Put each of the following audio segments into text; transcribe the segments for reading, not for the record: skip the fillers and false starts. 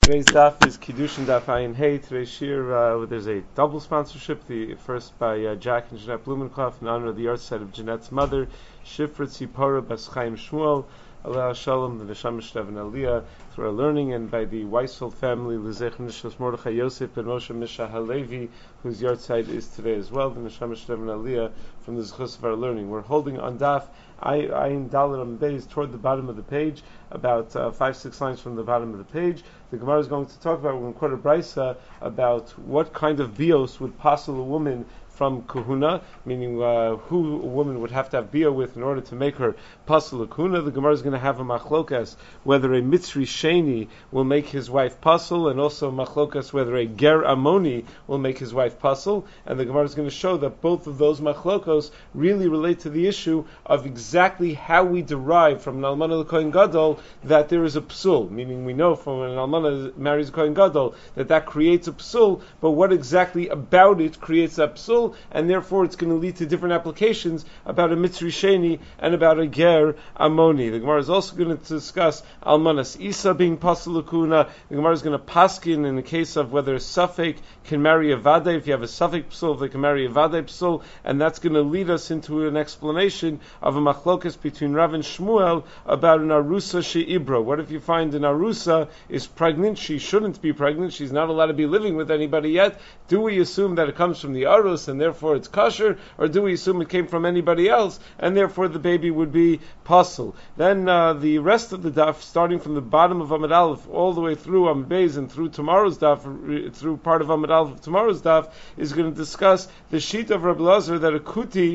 Today's daf is Kiddushin Daf Ayin Hey. Today's shir, there's a double sponsorship. The first by Jack and Jeanette Blumenkopf in honor of the yahrzeit of Jeanette's mother, Shifra Tzipora Bas Chaim Shmuel, Aleh Shalom, the Neshama Shlev and Aliyah, through our learning, and by the Weisfeld family, L'zech Nishos Mordechai Yosef ben Moshe Misha Halevi, whose yahrzeit is today as well, the Neshama Shlev and Aliyah, from the Zechus of our learning. We're holding on daf Ayin Dalet Beis toward the bottom of the page, about 5-6 lines from the bottom of the page. The Gemara is going to talk about, we're going to quote a brisa about what kind of bios would passel a woman from kahuna, meaning who a woman would have to have bio with in order to make her pasel a kahuna. The Gemara is going to have a machlokas whether a mitzri sheni will make his wife pasel, and also a machlokas whether a ger amoni will make his wife pasel. And the Gemara is going to show that both of those machlokos really relate to the issue of exactly how we derive from an almana l'kohen gadol that there is a psul, meaning we know from when an almana marries a kohen gadol that creates a psul, but what exactly about it creates that psul, and therefore it's going to lead to different applications about a mitzri sheni and about a ger amoni. The Gemara is also going to discuss almanas isa being pasel l'kuna. The Gemara is going to paskin in the case of whether a suffix can marry a vadei. If you have a suffix psul, they can marry a vadei psul, and that's going to lead us into an explanation of a machlokas between Rav and Shmuel about an arusa she'ibra. What if you find an arusa is pregnant? She shouldn't be pregnant. She's not allowed to be living with anybody yet. Do we assume that it comes from the arus and therefore it's kosher, or do we assume it came from anybody else and therefore the baby would be pasel? Then the rest of the daf, starting from the bottom of Amud Aleph all the way through Amud Beis and through tomorrow's daf, through part of Amud Aleph of tomorrow's daf, is going to discuss the sheet of Rabbi Lazar that a kuti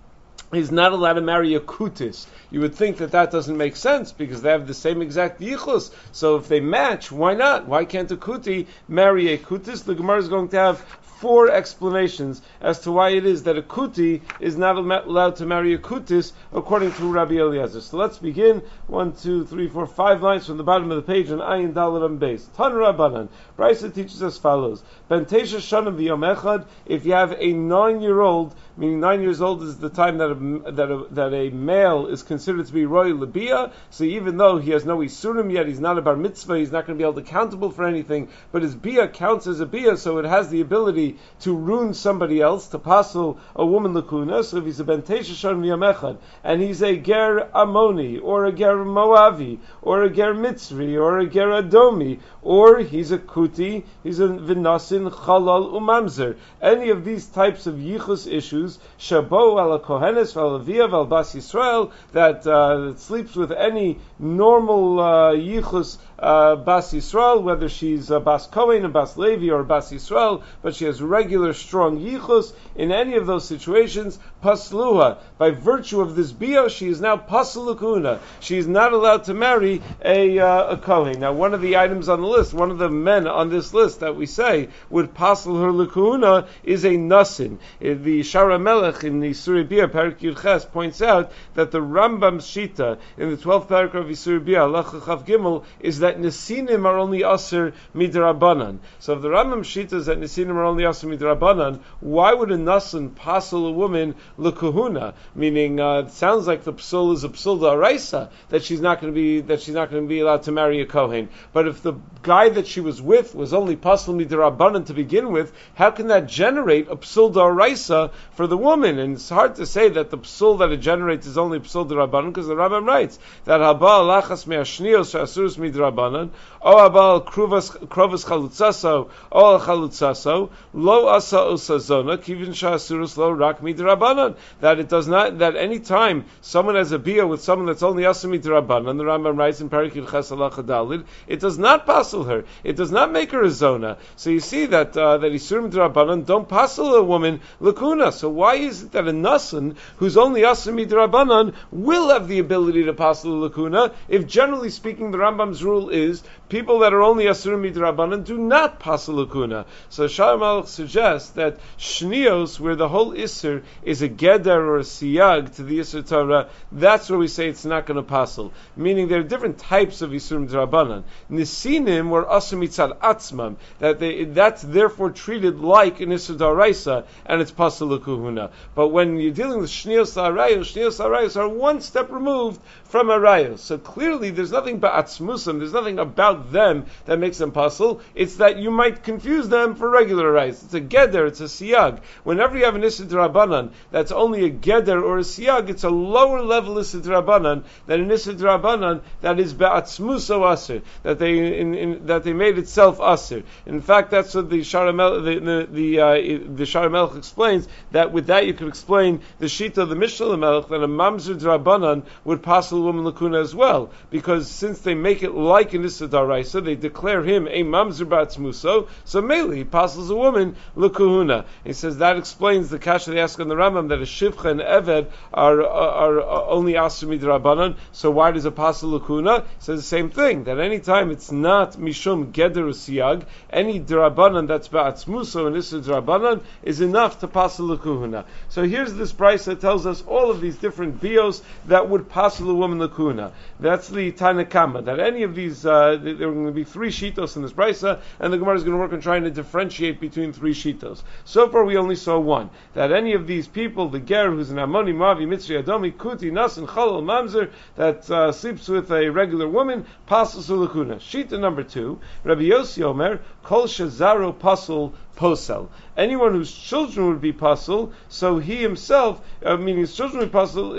is not allowed to marry a kutis. You would think that doesn't make sense because they have the same exact yichus. So if they match, why not? Why can't a kuti marry a kutis? The Gemara is going to have 4 explanations as to why it is that a kuti is not allowed to marry a kutis according to Rabbi Eliezer. So let's begin. 1, 2, 3, 4, 5 lines from the bottom of the page on Ayin Dalet Beis. Tan Rabbanan. Brisa teaches as follows: Ben Tesha Shana v'Yom Echad. If you have a 9-year-old, meaning 9 years old is the time that a male is considered to be roy lebia. So even though he has no isurim yet, he's not a bar mitzvah, he's not going to be held accountable for anything. But his bia counts as a bia, so it has the ability to ruin somebody else, to passel a woman lakuna. So if he's a ben tesha shon v'yom echad, and he's a ger amoni, or a ger moavi, or a ger mitzri, or a ger adomi, or he's a kuti, he's a v'nasin chalal umamzer. Any of these types of yichus issues, shabo ala kohenes v'alaviyav al bas Yisrael, that sleeps with any normal yichus bas Yisrael, whether she's bas Kohen, a bas Levi, or bas Yisrael, but she has regular strong yichus. In any of those situations, pasluha, by virtue of this bia, she is now pasalukuna. She is not allowed to marry a Kohen. Now, one of the items on the list, one of the men on this list that we say would pasal her lukuna is a nasin. The Shara Melech in the Surah Bia, Parak Yud Ches, points out that the Rambam Shita in the 12th paragraph of Surah Bia, Halacha Chav Gimel, is that nesinim are only aser midrabanan. So if the Rambam Shita is that nesinim are only aser midrabanan, why would a nasin pasal a woman lekuhuna? Meaning, it sounds like the psul is a psul da'araisa, that she's not going to be allowed to marry a kohen. But if the guy that she was with was only pasal midrabanan to begin with, how can that generate a psul da'araisa for the woman? And it's hard to say that the psul that it generates is only psul da'rabanan, because the Rambam writes that habal lachas me'ashnios she'asurus midrabanan, o habal krovas chalutzaso, o chalutzaso, lo asa osazona, kivin she'asurus lo rak midrabanan. That it does not, that any time someone has a bia with someone that's only asa midrabanan, the Rambam writes in Parak Yud Ches Halacha Dalid, it does not passel her. It does not make her a zona. So you see that isurim midrabanan don't passel a woman lakuna. So why is it that a nasan who's only asa midrabanan will have the ability to passel a lakuna, if generally speaking the Rambam's rule is people that are only asurim midrabanan do not passel lakuna? So Shalom Malach suggests that shnios, where the whole isser is a geder or a siyag to the isser Torah, that's where we say it's not going to passel. Meaning there are different types of isurim midrabanan. Nesinim were asa mitzad atzmam, that's therefore treated like an isser daraisa, and it's passel lakuhuna. But when you're dealing with shnios l'arayos are one step removed from Arayos. So clearly there's nothing ba'atzmusam, there's nothing about them that makes them pasul. It's that you might confuse them for regular Arayos. It's a geder, it's a siyag. Whenever you have an Issa D'Rabbanan that's only a geder or a siyag, it's a lower level Issa D'Rabbanan than an Issa D'Rabbanan that is ba'atzmuso aser, that they made itself aser. In fact, that's what the Shara Melech explains, that with that you can explain the Shita of the Mishnah Melech, that a Mamzer D'Rabbanan would pasul a woman Lakuna as well, because since they make it like an Issa D'Araisa, they declare him a Mamzer Ba'atzmuso, so mainly he passes a woman Lakuhuna. He says that explains the kasha they ask on the Rambam, that a Shivcha and Eved are only Asr Midrabanan, so why does a pasul Lakuna? He says the same thing, that any time it's not Mishum Geder Usiyag, any D'Rabanan that's Ba'atzmuso and Issa D'Rabanan is enough to pasul Lakuhuna. So here's this price that tells us all of these different bios that would pasul a woman Lakuna. That's the Tanakama, that any of these, there are going to be three shitos in this brisa, and the Gemara is going to work on trying to differentiate between three shitos. So far we only saw one, that any of these people, the ger who's an Amoni, Mavi, Mitzri, Adomi, Kuti, Nasan, Chalal, Mamzer, that sleeps with a regular woman, passul Lakuna. Shita number 2, Rabbi Yossi Omer, Kol Shazaro Pasul Posel. Anyone whose children would be pasul, so he himself, meaning his children would be pasul,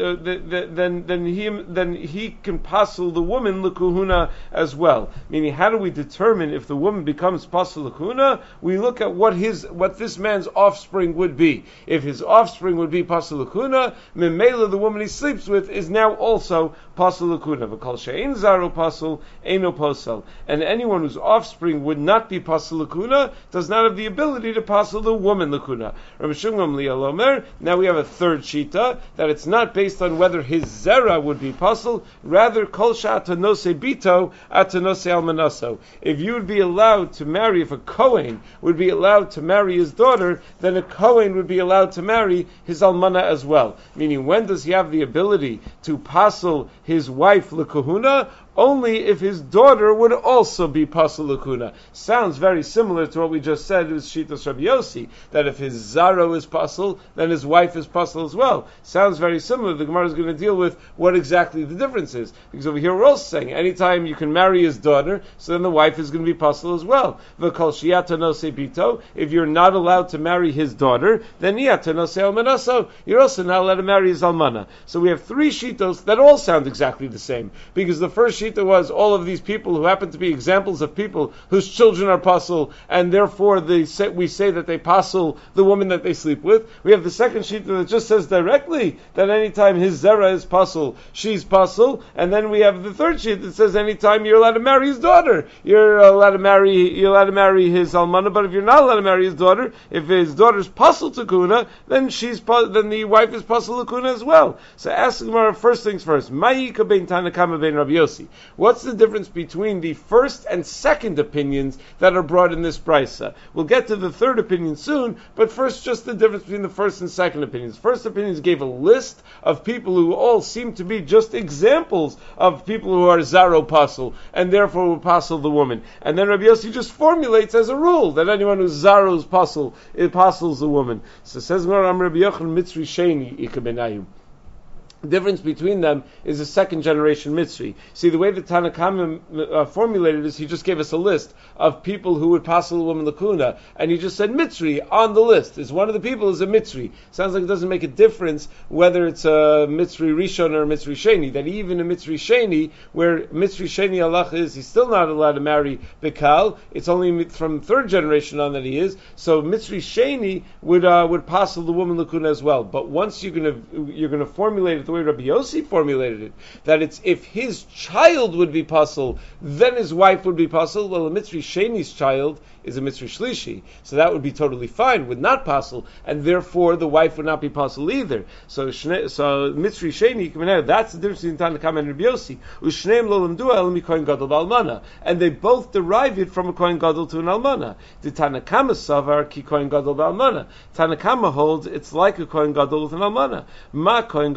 then he can pasul the woman l'kuhuna as well. Meaning, how do we determine if the woman becomes pasul l'kuhuna? We look at what this man's offspring would be. If his offspring would be pasul l'kuhuna, memela, the woman he sleeps with, is now also pasul l'kuhuna. V'kol she'ein zaro pasul, eino posel. And anyone whose offspring would not be pasul l'kuhuna does not have the ability to pasul the woman Lakuna. Rabbi Shimon Liel Omer, now we have a third shita, that it's not based on whether his zera would be pasul, rather kol sha'atanose bito atanose almanaso. If you would be allowed to marry, if a Kohen would be allowed to marry his daughter, then a Kohen would be allowed to marry his almana as well. Meaning, when does he have the ability to pasul his wife Lakuhuna? Only if his daughter would also be pasul Lakuna. Sounds very similar to what we just said with Shitas Rabbi Yossi, that if his zaro is pasul, then his wife is pasul as well. Sounds very similar. The Gemara is going to deal with what exactly the difference is. Because over here we're also saying, anytime you can marry his daughter, so then the wife is going to be pasul as well. V'kol shiata no bito, if you're not allowed to marry his daughter, then yata no almanaso, you're also not allowed to marry his almana. So we have three shitos that all sound exactly the same. Because the first shita was all of these people who happen to be examples of people whose children are pasul, and therefore we say that they pasul the woman that they sleep with. We have the second shita that just says directly that anytime his zera is pasul, she's pasul, and then we have the third shita that says anytime you're allowed to marry his daughter, you're allowed to marry his almana, but if you're not allowed to marry his daughter, if his daughter's pasul takuna, then the wife is pasul takuna as well. So ask the Gemara, first things first, Ma'ika bein Tanakama bein Rabbi Yossi. What's the difference between the first and second opinions that are brought in this brisa? We'll get to the third opinion soon, but first just the difference between the first and second opinions. First opinions gave a list of people who all seem to be just examples of people who are zaro pasul, and therefore will pasul the woman. And then Rabbi Yossi just formulates as a rule that anyone who's zaro's pasul, it pasels the woman. So says Rabbi Yochanan Mitzri Sheni Ikabenayim. The difference between them is a second generation Mitzri. See, the way the Tanakama formulated is he just gave us a list of people who would pasul a woman Lakuna, and he just said Mitzri on the list. Is one of the people is a Mitzri. Sounds like it doesn't make a difference whether it's a Mitzri Rishon or a Mitzri Sheni. That even a Mitzri Sheni, where Mitzri Sheni Allah is, he's still not allowed to marry Bikal. It's only from third generation on that he is. So Mitzri Sheni would pasul the woman Lakuna as well. But once you're gonna formulate it the way Rabbi Yossi formulated it, that it's if his child would be pasul, then his wife would be pasul. Well, a Mitzri Sheni's child is a Mitzri Shlishi, so that would be totally fine, would not pasul, and therefore the wife would not be pasul either. So Mitzri Sheni, that's the difference between Tanakama and Rabbi Yossi. Ushneim lo lemdu el mikohen gadol ba'almana, and they both derive it from a kohen gadol to an almana. The Tanakama savar ki kohen gadol ba'almana. Tanakama holds it's like a kohen gadol with an almana. Ma kohen gadol ba'almana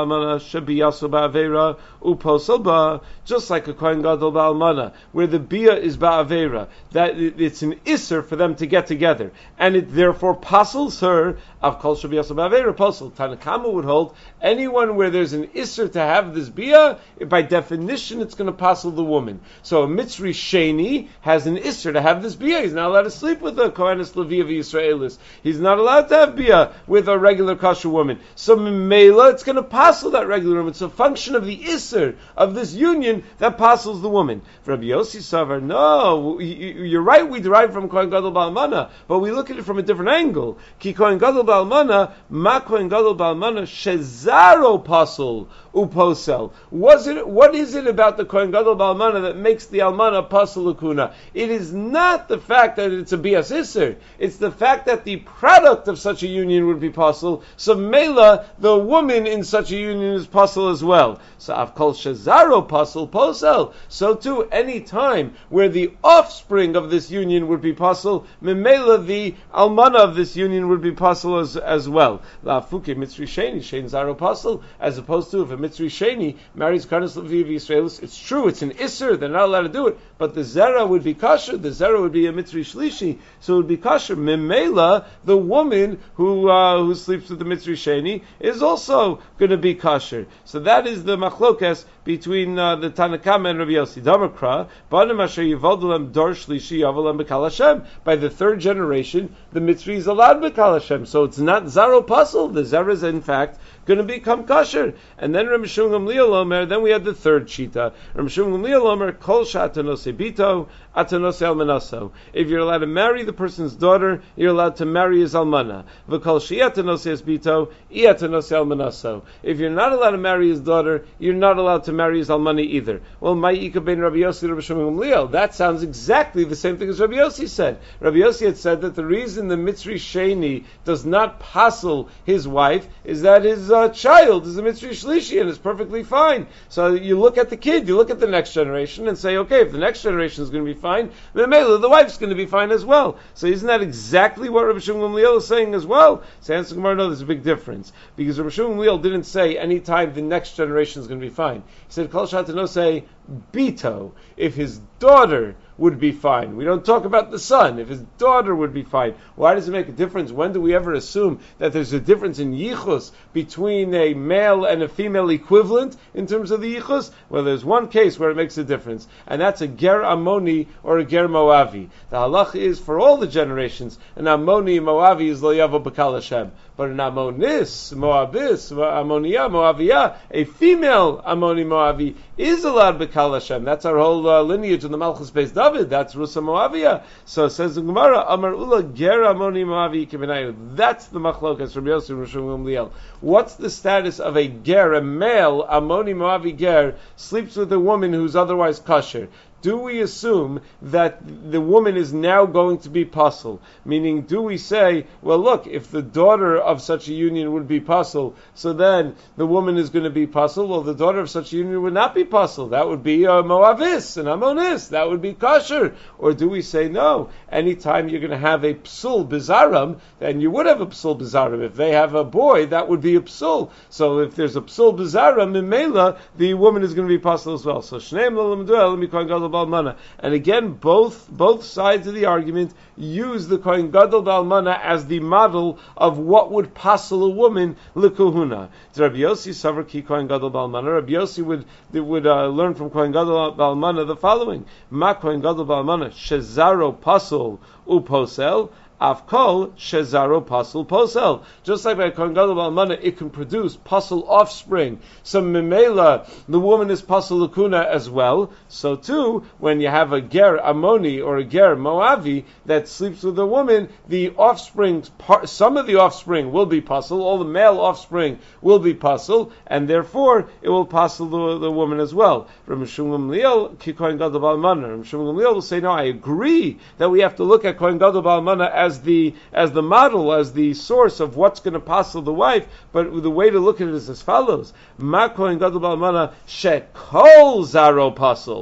Ba'almana shebiyasu ba'avera uposel ba, just like a Kohen Gadol Ba'almana, where the bia is ba'avera, that it's an isser for them to get together, and it therefore pasels her of kol shebiyasu ba'avera posel. Tanakama would hold anyone where there's an isser to have this bia, by definition it's going to pasel the woman. So a Mitzri Sheni has an isser to have this bia. He's not allowed to sleep with a Kohenes Levi of Yisraelis. He's not allowed to have bia with a regular kosher woman. So Mimela, it's going to pasel that regular woman. It's a function of the isser of this union that pasels the woman. For Rabbi Yossi Savar, no, you're right, we derive from Kohen Gadol Ba'almana, but we look at it from a different angle. Ki Kohen Gadol Ba'almana, ma Kohen Gadol Ba'almana, shezaro pasel uposel. What is it about the Kohen Gadol Ba'almana that makes the Almana pasel lakuna? It is not the fact that it's a bias isser. It's the fact that the product of such a union would be pasel. So Mela, the woman in such a union is pasel as well. So Avkol Shazaro pasel posel. So too, any time where the offspring of this union would be pasel, Memela, the Almana of this union would be pasel as well. La Fuke Mitzri Sheni, Shein Zaro pasel, as opposed to if a Mitzri Sheni marries Kohenes Levi of Yisraelis, it's true, it's an Isser, they're not allowed to do it, but the Zera would be kosher, the Zera would be a Mitzri Shlishi, so it would be kosher. Memela, the woman who sleeps with the Mitzri Sheni, is also going to be kosher. So that is the machlokes between the Tanakama and Rabbi Yossi. Damakra, Banim Asher Yivoldulem Dor Shlishi Yavolem B'Kal Hashem. By the third generation, the Mitzri is allowed B'Kal Hashem, so it's not Zaro Pasel, the Zera is in fact going to become kosher. And then Rabbi Shimon Gamliel Omer, then we had the third shita. Rabbi Shimon Gamliel Omer, Kol Sha'atanose Bito, Atanose Almanaso. If you're allowed to marry the person's daughter, you're allowed to marry his almana. V'kol She'atanose Bito, Iatanose Almanaso. If you're not allowed to marry his daughter, you're not allowed to marry his almana either. Well, Ma'ika ben Rabbi Yossi Rabbi Shimon Gamliel, that sounds exactly the same thing as Rabbi Yossi said. Rabbi Yossi had said that the reason the Mitzri Sheni does not pasel his wife is that his child is a Mitzri Shlishi and is perfectly fine. So you look at the kid, you look at the next generation and say, okay, if the next generation is going to be fine, then the wife's going to be fine as well. So isn't that exactly what Rabbi Shimon Gamliel is saying as well? So answer Gemara, no, there's a big difference. Because Rabbi Shimon Gamliel didn't say any time the next generation is going to be fine. He said, Kol Sha'atanose Bito, if his daughter would be fine. We don't talk about the son. If his daughter would be fine. Why does it make a difference? When do we ever assume that there's a difference in yichus between a male and a female equivalent in terms of the yichus? Well, there's one case where it makes a difference, and that's a ger Ammoni or a ger Moavi. The halach is for all the generations, an Ammoni Moavi is lo yavo b'Kal Hashem. But an Ammonis, Moabis, Ammonia, Moaviyah, a female Ammoni Moavi is allowed b'Kal Hashem. That's our whole lineage in the Malchus Beis David. That's Rusa Moaviyah. So it says in Gemara, Amar Ula Ger Ammoni Moavi Kiminayu. That's the machlokas from Yosef and Rishon Gamliel. What's the status of a ger, a male Ammoni Moavi ger, sleeps with a woman who's otherwise kosher? Do we assume that the woman is now going to be pasul? Meaning, do we say, well, look, if the daughter of such a union would be pasul, so then the woman is going to be pasul? Well, the daughter of such a union would not be pasul. That would be a Moavis, an Ammonis. That would be kosher. Or do we say, no, anytime you're going to have a psul bizaram, then you would have a psul bizaram. If they have a boy, that would be a psul. So if there's a psul bizaram in Mela, the woman is going to be pasul as well. So Shneim Lalamduel, Mikon Gadol Balmana. And again, both sides of the argument use the Kohen Gadol Balmana as the model of what would pasel a woman lekuhuna. Rabbi Yossi Savar Ki Kohen Gadol Balmana. Rabbi Yossi would learn from Kohen Gadol Balmana the following: Ma Kohen Gadol Balmana shezaro pasel uposel. Avkol shezaro pasel posel. Just like by Kohen Gadol Balmana, it can produce pasel offspring. So memela, the woman is pasel lakuna as well. So too, when you have a ger Ammoni or a ger Moavi that sleeps with a woman, the offspring, some of the offspring will be pasel. All the male offspring will be pasel, and therefore it will pasel the woman as well. From Shimon Gamliel, ki Kohen Gadol Balmana. From Shimon Gamliel will say, no, I agree that we have to look at Kohen Gadol Balmana as the model, as the source of what's going to pasel the wife, but the way to look at it is as follows: Ma Kohen Gadol Balmana shekol zaro pasel.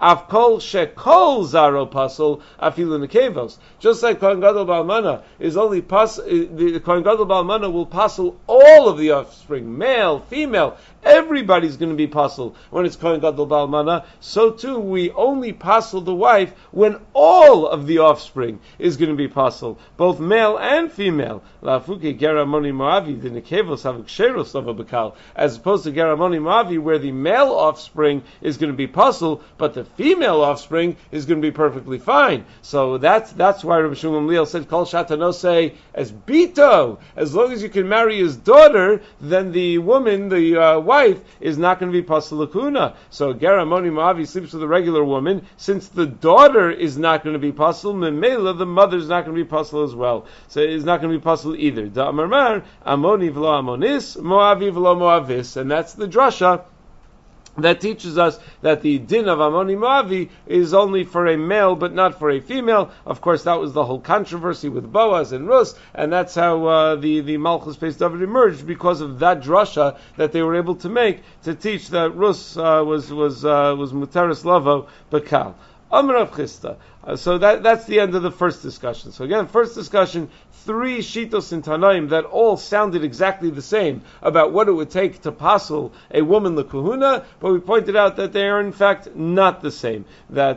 Afkol shekol zaro pasul afilu nekevos. Just like Kohen Gadol Ba'almana is only the Kohen Gadol Ba'almana will pasul all of the offspring, male, female. Everybody's going to be pasul when it's Kohen Gadol Ba'almana. So too, we only pasul the wife when all of the offspring is going to be pasul, both male and female. La'afuke geramoni moavi the nekevos have ksheros of a bekal, as opposed to geramoni moavi where the male offspring is going to be pasul, but the female offspring is going to be perfectly fine. So that's why Rabbi Shimon Gamliel said kol shatanose as bito. As long as you can marry his daughter, then the woman, the wife, is not going to be pasul lakuna. So geramoni moavi sleeps with a regular woman. Since the daughter is not going to be pasul, memela the mother is not going to be pasul as well. So it's not going to be pasul either. Da amarmar amoni v'lo amonis, moavi v'lo moavis, and that's the drasha that teaches us that the din of Amoni Moavi is only for a male but not for a female. Of course, that was the whole controversy with Boaz and Rus, and that's how the Malchus Beis David emerged, because of that drasha that they were able to make to teach that Rus was Muteris Lavo Bekal. Amar Rav Chisda. So that's the end of the first discussion. So again, first discussion, 3 shitos in Tanaim that all sounded exactly the same about what it would take to pasul a woman lekahuna, but we pointed out that they are in fact not the same. That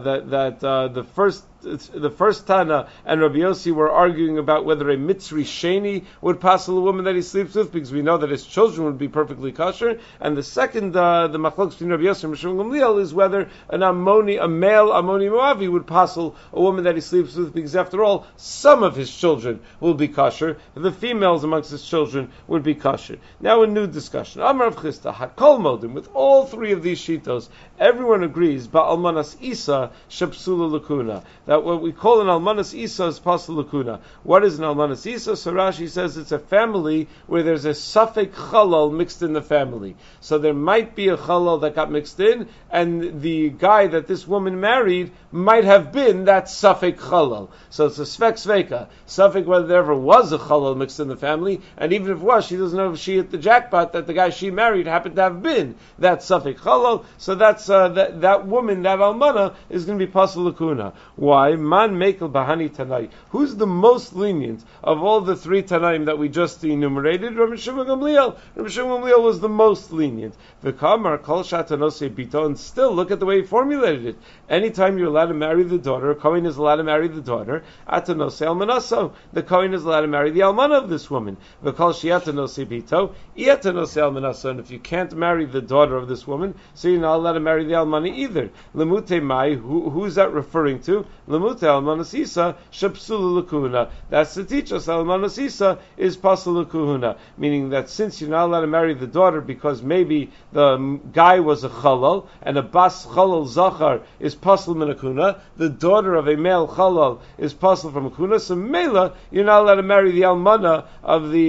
the first Tana and Rabbi Yossi were arguing about whether a Mitzri Sheni would pasul a woman that he sleeps with, because we know that his children would be perfectly kosher. And the second, the machlokes between Rabbi Yossi and Shimon Gamliel is whether a male Amoni Moavi would pasul a woman that he sleeps with, because after all, some of his children will be kosher. The females amongst his children would be kosher. Now a new discussion. Amar Rav Chisda, Hakol Modim, with all 3 of these shitos, everyone agrees, Ba'almanas Isa Shapsula Lakuna, that what we call an Almanas Isa is pasul lakuna. What is an Almanas Isa? So Rashi says it's a family where there's a Safek Chalal mixed in the family. So there might be a Chalal that got mixed in, and the guy that this woman married might have been that Safek Chalal. So it's a Svek Sveka. Safek whether there ever was a Chalal mixed in the family, and even if it was, she doesn't know if she hit the jackpot that the guy she married happened to have been that Safek Chalal. So that's that woman, that Almana, is going to be pasul lakuna. Why? Man Mekel Bahani Tanai. Who's the most lenient of all the 3 Tanaim that we just enumerated? Rabbi Shimon Gamliel. Rabbi Shimon Gamliel was the most lenient. V'kamar kol shatanose bito, and still look at the way he formulated it. Anytime you're allowed to marry the daughter, a Kohen is allowed to marry the daughter, atanose almanaso. The Kohen is allowed to marry the almana of this woman. V'kol shiatanose bito, iatanose almanaso. And if you can't marry the daughter of this woman, so you're not allowed to marry the almana either. Lemute mai, who's that referring to? Lemute almanas isa shapsula lakuna. That's to teach us almanas isa is pasul lakuna, meaning that since you're not allowed to marry the daughter because maybe the guy was a chalal and a bas chalal zachar is pasul minakuna, the daughter of a male chalal is pasul from akuna. So mela, you're not allowed to marry the almana of the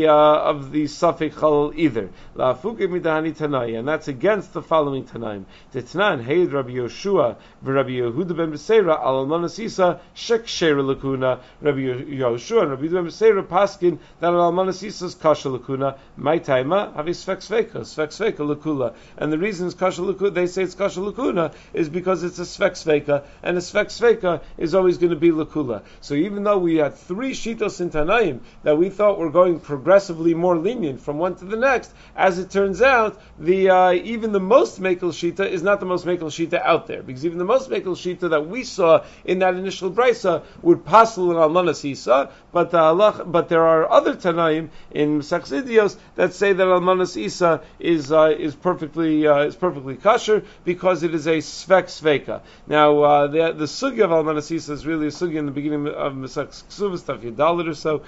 safek chalal either. La'afuke midahani tanai, and that's against the following tanaim. Tetnan heid Rabbi Yoshua v'Rabbi Yehuda ben Beseira al almanas isa sheksher lakuna. Rabbi Yoshua and Rabbi Yehuda ben Beseira paskin that al almanas isa is kasha lakuna. My taima have svek sveka lakula. And the reason it's kasha lakuna, they say it's kasha lakuna, is because it's a svek sveka, and a svek sveka is always going to be lakula. So even though we had 3 shitos in Tanaim that we thought were going progressively more lenient from one to the next, as it turns out, even the most mekel shita is not the most mekel shita out there, because even the most mekel shita that we saw in that initial brisa would pasul an almanas isa, but there are other Tanaim in Masechus Idios that say that almanas isa is perfectly kosher because it is a svek sveka. Now the sugya of almanas isa is really a sugya in the beginning of Masechus Ksuvos, Daf Yud or so,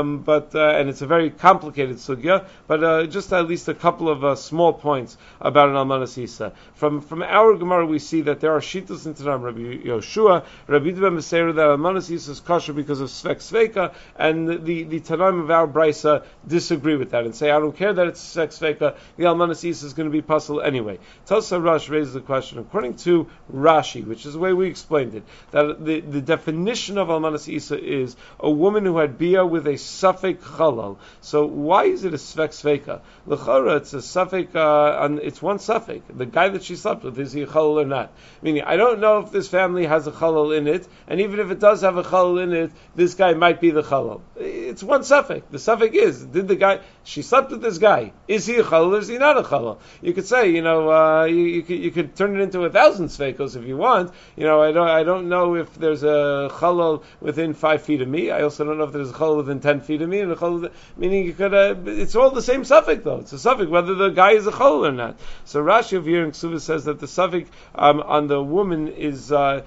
and it's a very complicated sugya. But just at least a couple of small points about an almanas isa. From our Gemara we see that there are shitos in Tanam. Rabbi Yoshua, Rabbi Rabbi ben Meseira that Almanas Isa is kosher because of Svek Sveka, and the Tanaim of our Brisa disagree with that and say, I don't care that it's Svek Sveka, the Almanas Isa is going to be puzzle anyway. Tosa Rosh raises the question, according to Rashi, which is the way we explained it, that the definition of Almanas Isa is a woman who had Bia with a Safek Chalal. So why is it a Svek Sveka? L'chora, it's a Safek, it's one Safek. The guy that she slept with, is he a Chalal or not? Meaning, I don't know if this family has a Chalal in it, and even if it does have a Chalal in it, this guy might be the Chalal. It's one Safek. The Safek is, she slept with this guy. Is he a Chalal or is he not a Chalal? You could say, you could turn it into 1,000 Svekos if you want. I don't know if there's a Chalal within 5 feet of me. I also don't know if there's a Chalal within 10 feet of me, and a Chalal, meaning you could, it's all the same Safek though. It's a Safek whether the guy is a Chalal or not. So Rashi over here in Ksubah says that the Safek on the woman is not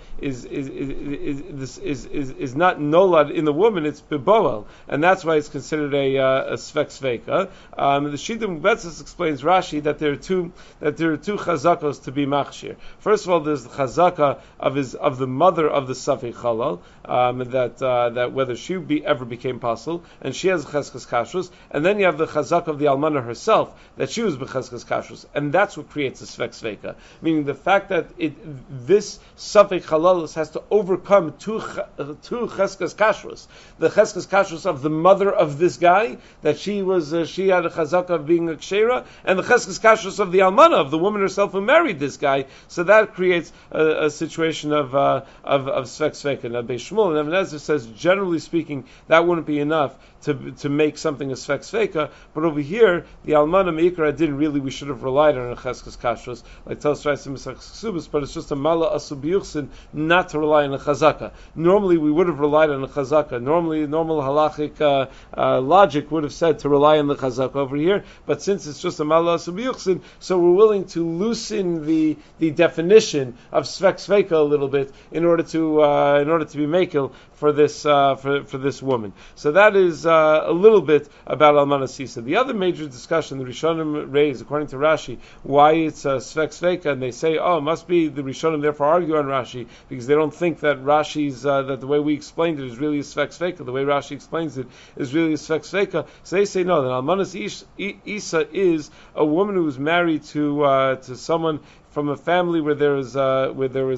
nolad in the woman, it's biboel, and that's why it's considered a svek sveka. The Shita Betzis explains Rashi that there are two chazakos to be machshir. First of all, there's the chazaka of the mother of the safek halal, that whether she ever became pasul, and she has cheskes kashrus, and then you have the chazaka of the almana herself that she was becheskes kashrus, and that's what creates a svek sveka. Meaning the fact that this safek halal has to overcome two cheskes kashrus, the cheskes kashrus of the mother of this guy, that she had a chazaka of being a kshera, and the cheskes kashrus of the almana, of the woman herself who married this guy. So that creates a situation of svek sveka. Now Beis Shmuel and Even Ezra says, generally speaking, that wouldn't be enough to make something a svek sveka, but over here the almana meikra didn't really. We should have relied on a cheskes kashrus, like Tos Rais in Mesach Ksubas, but it's just a mala asubiyuchsin not to rely on a chazaka. Normally we would have relied on a chazaka. Normally normal halachic logic would have said to rely on the chazaka over here, but since it's just a mala asubiyuchsin, so we're willing to loosen the definition of svek sveka a little bit in order to be makel for this woman. So that is a little bit about Almana Sisa. The other major discussion the Rishonim raised, according to Rashi, why it's svek sveka, and they say, it must be the Rishonim therefore argue on Rashi because they don't think that Rashi's that the way we explained it is really a svek sveka. The way Rashi explains it is really a svek sveka. So they say no. That Almana Isa is a woman who is married to someone from a family where there is to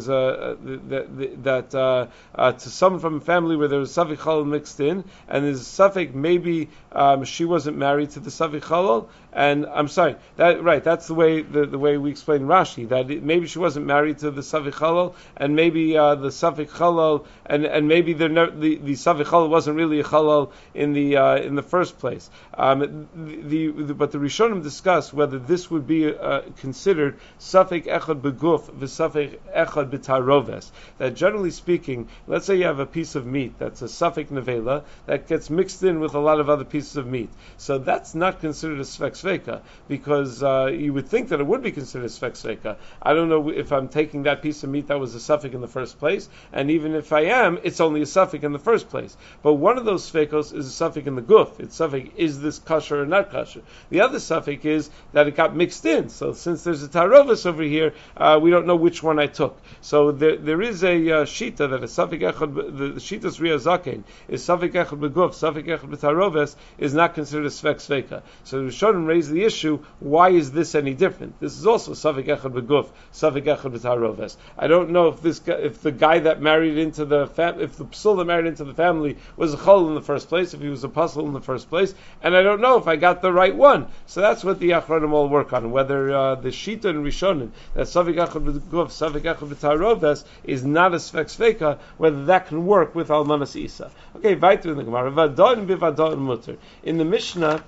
someone from a family where there is safek chalal mixed in, and there's safek maybe she wasn't married to the safek chalal, and I'm sorry, that's the way we explain Rashi, that maybe she wasn't married to the safek chalal, and maybe the safek chalal, and maybe the safek chalal wasn't really a chalal in the first place. But the Rishonim discuss whether this would be considered safek echad beguf v'safek echad b'taroves. That generally speaking, let's say you have a piece of meat that's a safek nevela that gets mixed in with a lot of other pieces of meat. So that's not considered a svek sveka, because you would think that it would be considered a svek sveka. I don't know if I'm taking that piece of meat that was a safek in the first place, and even if I am, it's only a safek in the first place. But one of those svekos is a safek in the guf. It's safek, is this kosher or not kosher? The other safek is that it got mixed in. So since there's a tarovis over here, we don't know which one I took. So there is a shita that a safek echad, the shitas Ria Zaken is safek echad beguf, safek echad b'taroves is not considered a svek sveka. So the Rishonim raise the issue: why is this any different? This is also safek echad beguf, safek echad b'taroves. I don't know if the guy that married into the if the psul that married into the family was a chol in the first place, if he was a pasul in the first place, and I don't know if I got the right one. So that's what the Achronim all work on, whether the shita and Rishonim that safek echad beguf, safek echad b'taroves is not a svek sveka, whether that can work with Almanas Isa. Okay, weiter in the Gemara. Vadon b'vadon mutter. In the Mishnah,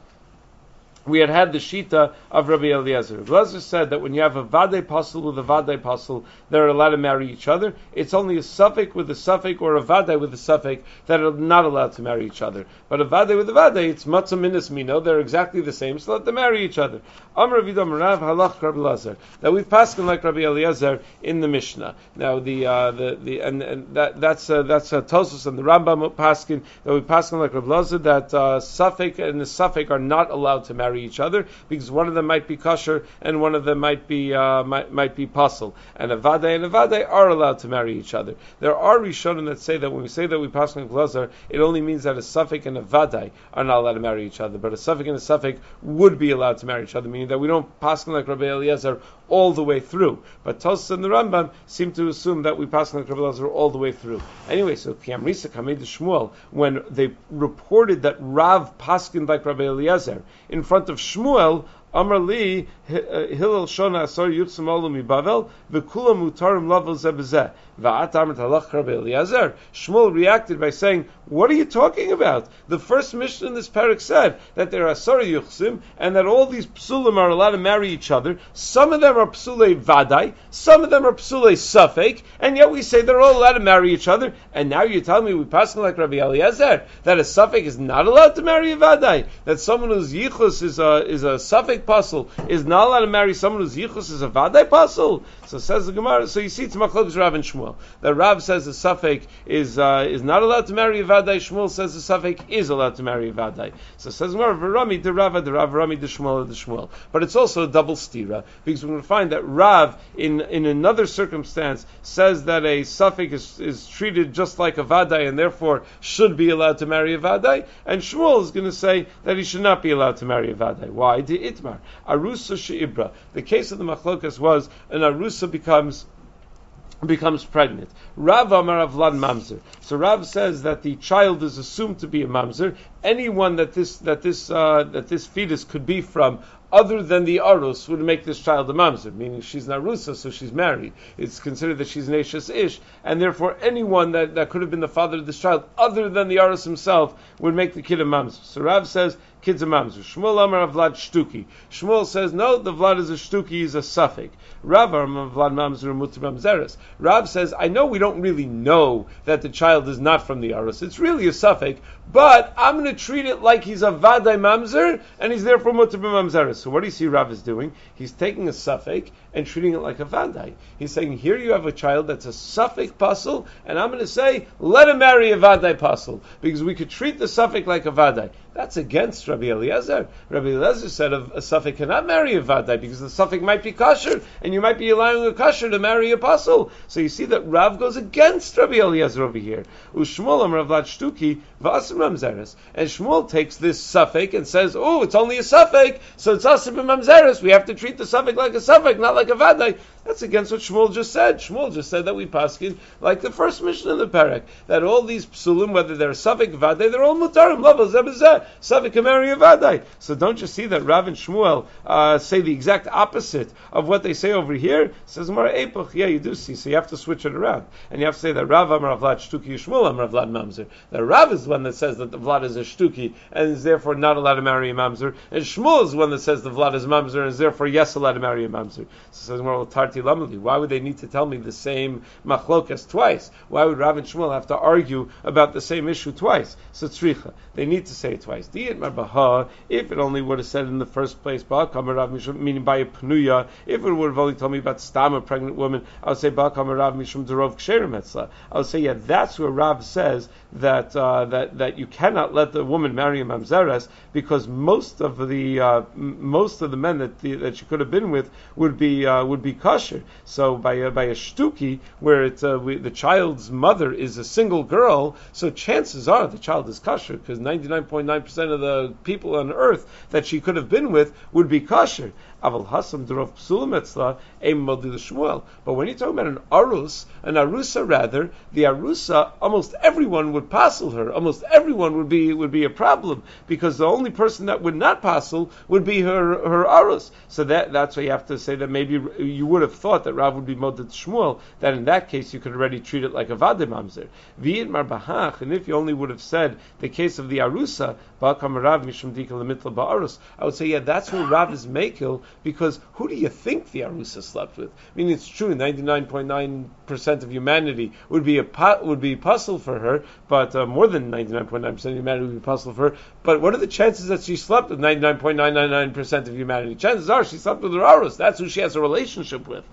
we had the shita of Rabbi Eliezer. Rabbi Eliezer said that when you have a vadei pasul with a vadei pasul, they're allowed to marry each other. It's only a suffix with a suffix or a vadei with a suffix that are not allowed to marry each other. But a vadei with a vadei, it's matzah minas mino. They're exactly the same, so let them marry each other. Amar Vidam Rav halach Rabbi Eliezer. That we've passed like Rabbi Eliezer in the Mishnah. Now that's Tosos and the Rambam paskin that we passed like Rabbi Eliezer that suffix and the suffix are not allowed to marry marry each other, because one of them might be kosher and one of them might be puzzle. And a vadai are allowed to marry each other. There are Rishonim that say that when we say that we pass on glazar, it only means that a suffix and a vadai are not allowed to marry each other, but a suffix and a suffix would be allowed to marry each other, meaning that we don't pass on like Rabbi Eliezer all the way through. But Tosfos and the Rambam seem to assume that we pass on like Rabbi Eliezer all the way through. Anyway, so Kiamrisa Kamei de Shmuel, when they reported that Rav paskin like Rabbi Eliezer in front of Shmuel, Amar li Hillel Shona Asar Yutzim Olam Mibavel v'Kulam Mutarim Lavel Zebezeh v'At Amar Talach Rabbi Eliezer. Shmuel reacted by saying, "What are you talking about? The first Mishnah in this parak said that there are Asar Yuchsim and that all these psulim are allowed to marry each other. Some of them are psulei vadai, some of them are psulei safek, and yet we say they're all allowed to marry each other. And now you're telling me we pass like Rabbi Eliezer that a safek is not allowed to marry a vadai, that someone whose yichus is a safek pasul is not allowed to marry someone whose yichus is a vadai pasul." So says the Gemara. So you see, it's machlokes Rav and Shmuel. That Rav says the safek is not allowed to marry a vadai. Shmuel says the safek is allowed to marry a vadai. So says the Gemara, "V'rami de Rava, de Rav, Rami de Shmuel, de Shmuel." But it's also a double stira, because we're going to find that Rav in another circumstance says that a safek is treated just like a vadai and therefore should be allowed to marry a vadai, and Shmuel is going to say that he should not be allowed to marry a vadai. Why? De itmar arusa sheibra. The case of the machlokas was an arusa becomes pregnant. Rav Amar Avlad Mamzer. So Rav says that the child is assumed to be a mamzer. Anyone that this fetus could be from, other than the arus, would make this child a mamzer, meaning she's an arusa, so she's married. It's considered that she's an eshes ish, and therefore anyone that could have been the father of this child, other than the arus himself, would make the kid a mamzer. So Rav says, kid's a mamzer. Shmuel Amar Vlad Shtuki. Shmuel says, no, the Vlad is a Shtuki, he's a suffix. Rav Amar Vlad Mamzer Mutar Mamzeres. Rav says, I know we don't really know that the child is not from the arus. It's really a suffix, but I'm going to treat it like he's a vadai mamzer, and he's therefore mutar b'mamzeres. So what do you see Rav is doing? He's taking a suffix and treating it like a vadai. He's saying, here you have a child that's a suffix pasul, and I'm going to say, let him marry a vadai pasul, because we could treat the suffix like a vadai. That's against Rabbi Eliezer. Rabbi Eliezer said a suffix cannot marry a vadai, because the suffix might be kosher, and you might be allowing a kosher to marry a pasul. So you see that Rav goes against Rabbi Eliezer over here. Ushmuel Amar Vlad Shtuki v'asr mamzeres. And Shmuel takes this suffix and says, oh, it's only a suffix, so it's asr b'mamzeres. We have to treat the suffix like a suffix, not like a vadai. That's against what Shmuel just said. Shmuel just said that we paskin like the first mission in the parak, that all these psulim, whether they're suffix vadai, they're all mutarim levels zebezeh suffix kamari vadai. So don't you see that Rav and Shmuel say the exact opposite of what they say over here? Says Mara Epoch. Yeah, you do see. So you have to switch it around, and you have to say that Rav Amar Vlad Shtuki, Shmuel Amar Vlad Mamzer. That Rav is the one that says that the Vlad is a Shtuki and is therefore not allowed to marry a Mamzer, and Shmuel is the one that says the Vlad is Mamzer and is therefore yes allowed to marry a Mamzer. So says Mara Tarti Lamali. Why would they need to tell me the same machlokas twice? Why would Rav and Shmuel have to argue about the same issue twice? So tzricha, they need to say it twice. If it only would have said in the first place, meaning by a pnuya, if it would have only told me about stam, a pregnant woman, I would say Rav mishum derov ksherim etzla. I would say, yeah, that's where Rav says that you cannot let the woman marry a mamzeres, because most of the men that she could have been with would be kosher. So by a shtuki, where the child's mother is a single girl, so chances are the child is kosher, because 99.9% of the people on earth that she could have been with would be kosher. Aval hasam derov psulim etzla ein modli l'Shmuel. But when you're talking about an arusa rather, the arusa, almost everyone would passel her. Almost everyone would be a problem, because the only person that would not passel would be her arus. So that's why you have to say that maybe you would have thought that Rav would be modli Shmuel, that in that case you could already treat it like a vadei mamzer. V'yid mar bahach, and if you only would have said the case of the arusa, ba'akam Rav mishum dikal lemitla ba'arus, I would say, yeah, that's where Rav is mekil, because who do you think the Arusa slept with? I mean, it's true, 99.9% of humanity would be puzzle for her, but more than 99.9% of humanity would be puzzle for her. But what are the chances that she slept with 99.999% of humanity? Chances are she slept with her Arus. That's who she has a relationship with.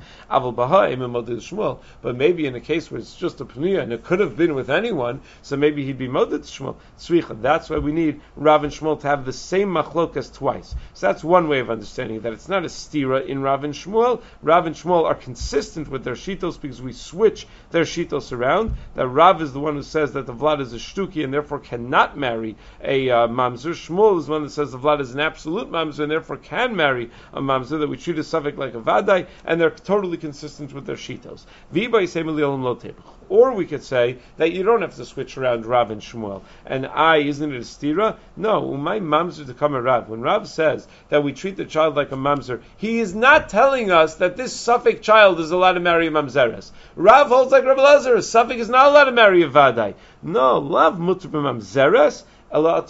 But maybe in a case where it's just a Pneuya and it could have been with anyone, so maybe he'd be Moded Shmuel. That's why we need Rav and Shmuel to have the same machlokas twice. So that's one way of understanding that it's not a stira in Rav and Shmuel. Rav and Shmuel are consistent with their shitos because we switch their shitos around. That Rav is the one who says that the Vlad is a shtuki and therefore cannot marry a mamzer. Shmuel is the one that says the Vlad is an absolute mamzer and therefore can marry a mamzer, that we treat a suffix like a vadai, and they're totally consistent with their shitos. Or we could say that you don't have to switch around Rav and Shmuel. And isn't it a stira? No, my mamzer to come a Rav. When Rav says that we treat the child like a mamzer, he is not telling us that this suffix child is allowed to marry a mamzeres. Rav holds like Rav Elazar, a suffix is not allowed to marry a vadai. No, love mutter b'mamzeres. All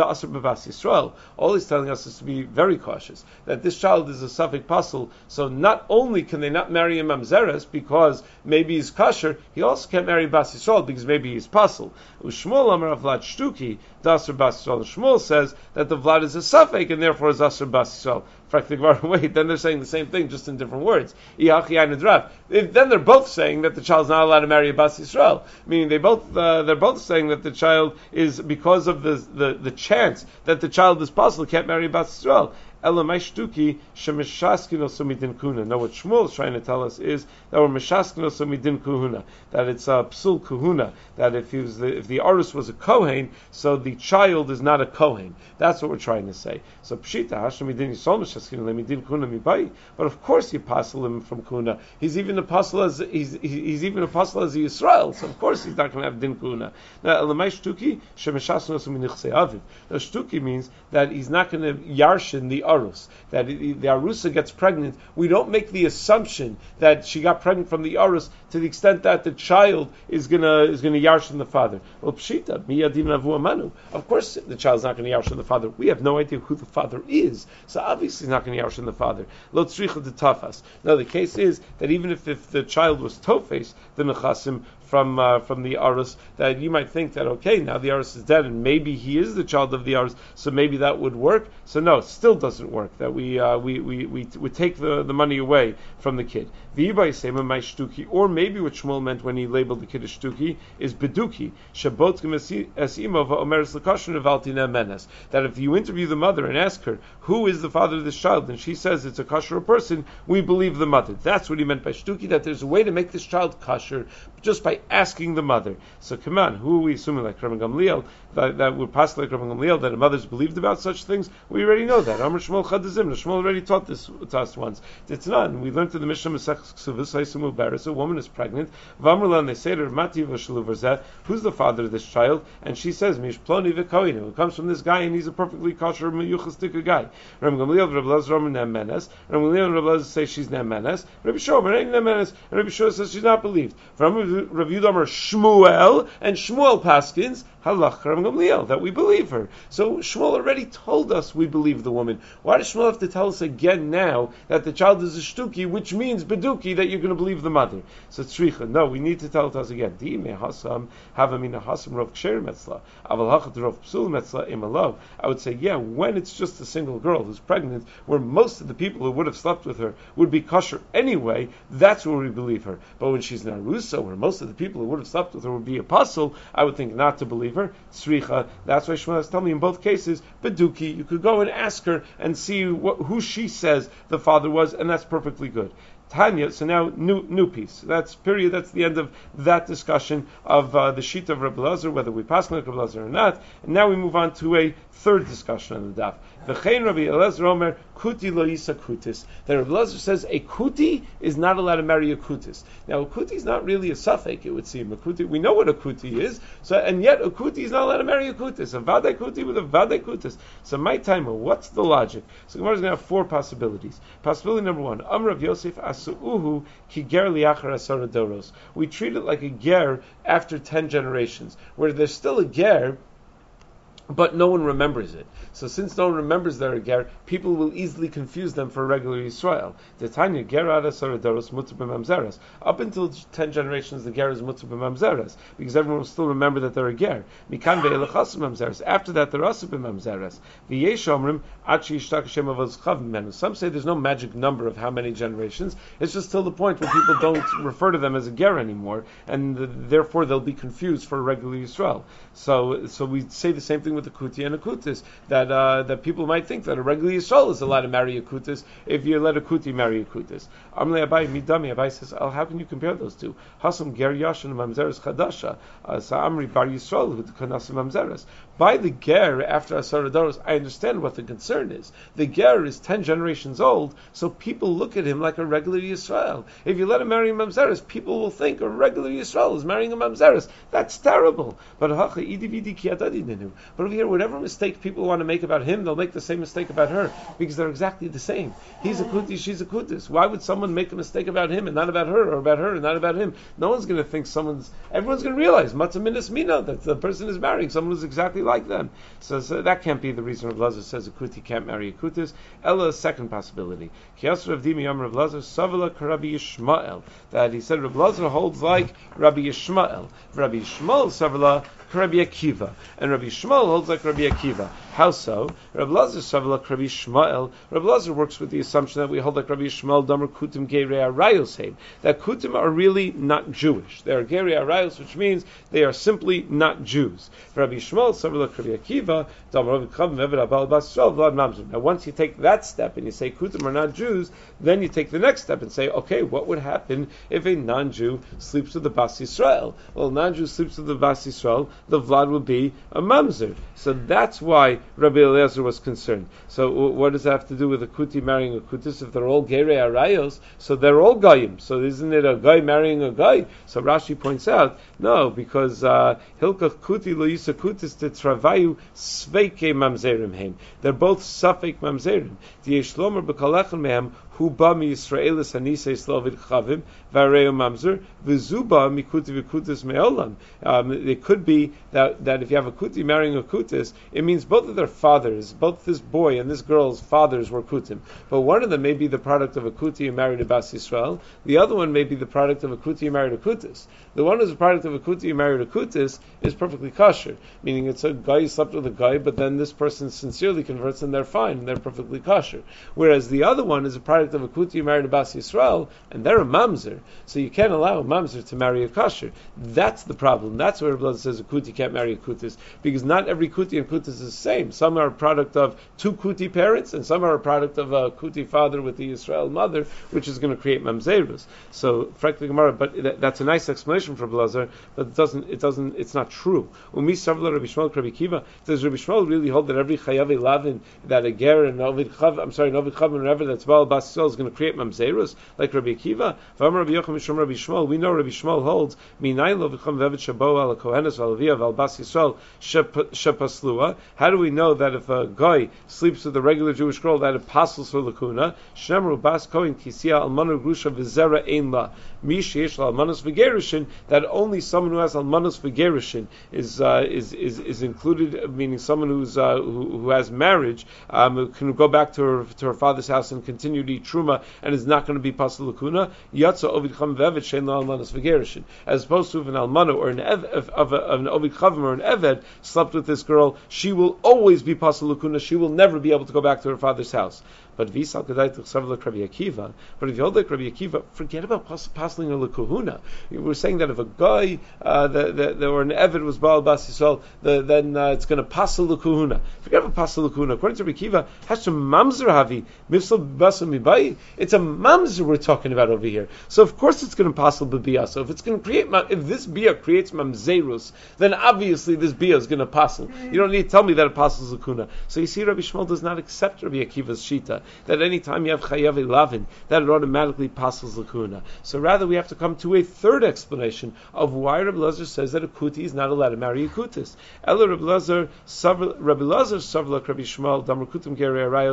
he's telling us is to be very cautious, that this child is a suffix pasul, so not only can they not marry a mamzeres because maybe he's kosher, he also can't marry Bas Yisrael because maybe he's pasul. Ushmuel Amar Vlad Shtuki, Dasar Bas Yisrael. Shmuel says that the Vlad is a suffix and therefore is Asar Bas Yisrael. Wait, then they're saying the same thing, just in different words. Then they're both saying that the child's not allowed to marry a Bas Yisrael. Meaning they're both saying that the child is, because of the chance that the child is possible, can't marry a Bas Yisrael. No, what Shmuel is trying to tell us is that we're meshaskin midin kuhuna, that it's a psul kuhuna, that if the arus was a kohen, so the child is not a kohen. That's what we're trying to say. So pshita hashem midin yisol meshaskin lemidin kuhuna mibai. But of course you apostle him from kuhuna. He's even apostle as he's even apostle as a Yisrael. So of course he's not going to have din kuhuna. Now elamai shtuki shemeshaskin midin aviv. Now shtuki means that he's not going to yarshin the arus, that the arusa gets pregnant. We don't make the assumption that she got pregnant from the arus to the extent that the child is gonna yarshin the father. Well, pshita miyadin avu amanu. Of course, the child's not going to yarshin the father. We have no idea who the father is, so obviously he's not going to yarshin the father. Lo tzricha de tafas. Now the case is that even if the child was tofes, the nechasim from the arus, that you might think that okay, now the arus is dead and maybe he is the child of the arus, so maybe that would work. So no, it still doesn't work. That we take the money away from the kid. Or maybe what Shmuel meant when he labeled the kid as shtuki is beduki. That if you interview the mother and ask her who is the father of this child, and she says it's a kosher person, we believe the mother. That's what he meant by shtuki. That there's a way to make this child kosher just by asking the mother. So come on, who are we assuming, like Rabban Gamliel, that would pass like Rabban Gamliel, that the mothers believed about such things? We already know that. Amr Shmuel Chadazim. Shmuel already taught this to us once. It's not. We learned in the Mishnah Masech Ksuvos, Haisumu Beres, a woman is pregnant. Vamrla, and they say to her, Mati v'shaluv, who's the father of this child? And she says, Mish Ploni v'koinu. It comes from this guy, and he's a perfectly kosher meyuchastika guy. Rabban Gamliel, Rabbi Elazar, Nemenes. Rabban Gamliel and Rabbi Elazar say she's Nemenes. Rabbi Shomer ain't Nemenes, and Rabbi Shomer says she's not believed. Rabbi Yudamer Shmuel, and Shmuel Paskins halach Rabban Gamliel, that we believe her. So Shmuel already told us we believe the woman. Why does Shmuel have to tell us again now that the child is a shtuki, which means beduki, that you're going to believe the mother? So tzricha, no, we need to tell it to us again. Di mehasam havamina hasam rov ksher metzla aval hachat rov psul metzla imalav. I would say, yeah, when it's just a single girl who's pregnant, where most of the people who would have slept with her would be kosher anyway, that's where we believe her. But when she's an arusa, where most of the people who would have slept with her would be apostle, I would think not to believe her. Tzricha, that's why Shmuel has told me in both cases, beduki, you could go and ask her and see who she says the father was, and that's perfectly good. Tanya, so now new piece. That's period. That's the end of that discussion of the sheet of Rabbi Elazar, whether we pass like Rabbi Elazar or not. And now we move on to a third discussion on the daf. V'chein Rabbi Elazar Omer kuti lo yisa kutis. That Rabbi Elazar says a kuti is not allowed to marry a kutis. Now a kuti is not really a suffix, it would seem. A kuti, we know what a kuti is, so and yet a kuti is not allowed to marry a kutis. A vadai kuti with a vadai kutis. So my timer, what's the logic? So Gemara is going to have four possibilities. Possibility number one: Amr Rav Yosef asuuhu ki ger liachar asara doros. We treat it like a ger after 10 generations, where there's still a ger, but no one remembers it. So since no one remembers they're a ger, people will easily confuse them for a regular Yisrael. The Tanya ger adas aradoros mutar b'mamzeres. Up until 10 generations, the ger is mutar b'mamzeres, because everyone will still remember that they're a ger. Mikan ve'elachas mamzeres. After that, they're also b'mamzeres. V'yesh omrim achi yishtak Hashem avos chav menu. Some say there's no magic number of how many generations. It's just till the point where people don't refer to them as a ger anymore, and therefore they'll be confused for a regular Yisrael. So we say the same thing with the kuti and a kutis, that people might think that a regular Yisrael is allowed to marry a kutis if you let a kuti marry a kutis. Amle Abai midami. Abai says, how can you compare those two? Hasam ger yashin mamzeres chadasha, sa'amri bar Yisrael who kanasim mamzeres. By the ger after Asar Adoros, I understand what the concern is. The ger is 10 generations old, so people look at him like a regular Yisrael. If you let him marry a mamzeres, people will think a regular Yisrael is marrying a mamzeres. That's terrible. But over here, whatever mistake people want to make about him, they'll make the same mistake about her, because they're exactly the same. He's a kuti, she's a kutis. Why would someone make a mistake about him and not about her, or about her and not about him? No one's going to think everyone's going to realize, matzah minas mina, that the person is marrying someone who's exactly like them. So that can't be the reason Rav Lazar says a kuti can't marry a kutis. Ella, a second possibility. Kiyas Rav Dimi Yom Rav Lazar, Savala Karabi Yishmael. That he said Rav Lazar holds like Rabbi Yishmael. Rabbi Yishmael Savala Rabbi Akiva, and Rabbi Shmuel holds like Rabbi Akiva. How so? Rabbi Lazar Savala Rabbi Shmuel. Rabbi Lazar works with the assumption that we hold like Rabbi Shmuel Damer Kutim Gerei Arayos Heim. That Kutim are really not Jewish. They are Gerei Arayos, which means they are simply not Jews. Rabbi Shmuel Savala Rabbi Akiva Damer Rabbi Chav Mevid Abal Bas Yisrael Vlad Mamzer. Now, once you take that step and you say Kutim are not Jews, then you take the next step and say, okay, what would happen if a non-Jew sleeps with the Bas Yisrael? Well, a non-Jew sleeps with the Bas Yisrael, the Vlad would be a mamzer. So that's why Rabbi Eliezer was concerned. So what does that have to do with a kuti marrying a kutis? If they're all gerei arayos, so they're all goyim. So isn't it a guy marrying a guy? So Rashi points out, no, because hilkach kuti lo yisa kutis tetravayu sveike mamzerim heim. They're both safek mamzerim. Diyesh lomer b'kalechem mehem hu ba mi Yisraelis hanisei slovid chavim v'areu mamzer v'zuba mikuti v'kutis me'olam. It could be that if you have a kuti marrying a kutis, it means both of their fathers, both this boy and this girl's fathers were kutim. But one of them may be the product of a kuti who married a Bas Yisrael. The other one may be the product of a kuti who married a kutis. The one who's a product of a kuti who married a kutis is perfectly kosher, meaning it's a guy who slept with a guy, but then this person sincerely converts and they're fine, and they're perfectly kosher. Whereas the other one is a product of a kuti who married a Bas Yisrael, and they're a mamzer. So you can't allow a mamzer to marry a kosher. That's the problem. That's where Rabbi says a kuti can't marry a kutis, because not every kuti and kutis is the same. Some are a product of two kuti parents, and some are a product of a kuti father with the Yisrael mother, which is going to create mamzerus. So, frankly, Gemara, but that's a nice explanation for Blazer, but it's not true. Umi Savla Rabbi Shmuel Rabbi Kiva, does Rabbi Shmuel really hold that every chayav lavin, that a ger and Ovid Chav, and whatever that's Baal Bas Yisrael is going to create mamzerus like Rabbi Kiva? V'amar Rabbi Yochanan Mishum Rabbi Shmuel, we know Rabbi Shmuel holds Minayin Lo V'cham Vevet Shabo Al Kohenes Al Avia Al Bas Yisrael Shepaslua. How do we know that if a guy sleeps with a regular Jewish girl that apostles for lakuna? Shemru Bas Kohen Kisia Almanu Grusha V'Zera Ein La Mish Yesh La Almanus V'Gerushin, that only someone who has Almanus V'Gerushin is included, meaning someone who has marriage can go back to her father's house and continue to eat truma and is not going to be pasal lakuna. Yatsa Ovid Cham Vevet Shein La Almanus V'Gerushin, as opposed to if an almana or an Ovid Chavim or an Eved slept with this girl, she will always be pasal lakuna. She will never be able to go back to her father's house. But Visal Kedai Tuchsav like Rabbi Akiva. But if you hold like Rabbi Akiva, forget about pasling or lekahuna. We're saying that if a guy or an Eved was Baal Bas Yisrael, then it's going to pasal lekahuna. Forget about pasal lekahuna. According to Rabbi Akiva, has to mamzer havi mifsal basam mibai. It's a mamzer we're talking about over here. So of course it's going to pasal b'biyah. So if it's going to create, if this biyah creates mamzerus, then obviously this biyah is going to pasal. You don't need to tell me that it pasals lekuna. So you see, Rabbi Shmuel does not accept Rabbi Akiva's shita, that any time you have chayav lavin, that it automatically passes lakuna. So rather we have to come to a third explanation of why Rabbi Lazar says that a kuti is not allowed to marry a kutis. Ela Rabbi Lazar savla Rabbi Shmuel damar kutim gerei arayos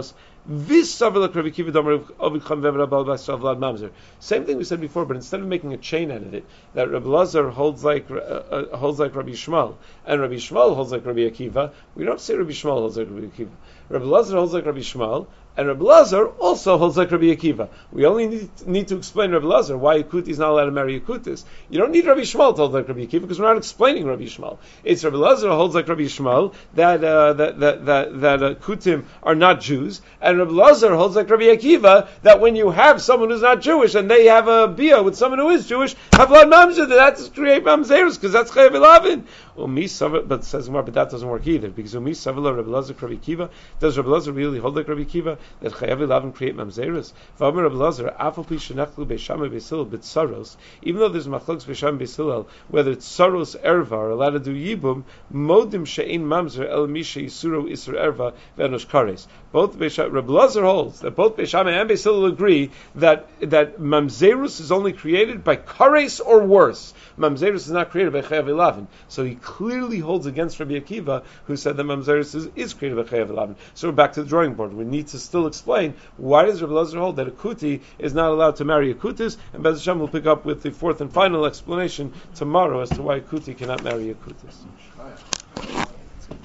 Same thing we said before, but instead of making a chain out of it, that Rabbi Lazar holds like Rabbi Shmuel, and Rabbi Shmuel holds like Rabbi Akiva, we don't say Rabbi Shmuel holds like Rabbi Akiva. Rabbi Lazar holds like Rabbi Shmuel, and Rabbi Lazar also holds like Rabbi Akiva. We only need to explain Rabbi Lazar why Yakuti is not allowed to marry Yakutis. You don't need Rabbi Shmuel to hold like Rabbi Akiva because we're not explaining Rabbi Shmuel. It's Rabbi Lazar holds like Rabbi Shmuel that Kutim are not Jews, and Rabbi Lazar holds like Rabbi Akiva that when you have someone who's not Jewish and they have a bia with someone who is Jewish, have blood mamzer, that's to create mamzerus because that's chayav elavin. But says more, but that doesn't work either because Umi Savila Rabbi Lazar Rabbi Akiva. Does Rabbi Lazar really hold like Rabbi Akiva that chayav elavin create mamzerus? V'amer Rabbi Lazar afal pi shenachlu beisham beisilel b'tsaros. Even though there's machlokes beisham beisilel whether it's saros erva are allowed to do yibum modim she'ein mamzer el misha yisuro isur erva ve'enosh kares. Both Rabbi Lazar holds that both Beisham and Beisilel agree that mamzerus is only created by kares or worse. Mamzerus is not created by chayav elavin. So he clearly holds against Rabbi Akiva, who said that mamzerus is created by chayav elavin. So we're back to the drawing board. We need to still explain why does Rabbi Lazar hold that a kuti is not allowed to marry a kutis, and Bez Hashem will pick up with the fourth and final explanation tomorrow as to why a kuti cannot marry a kutis.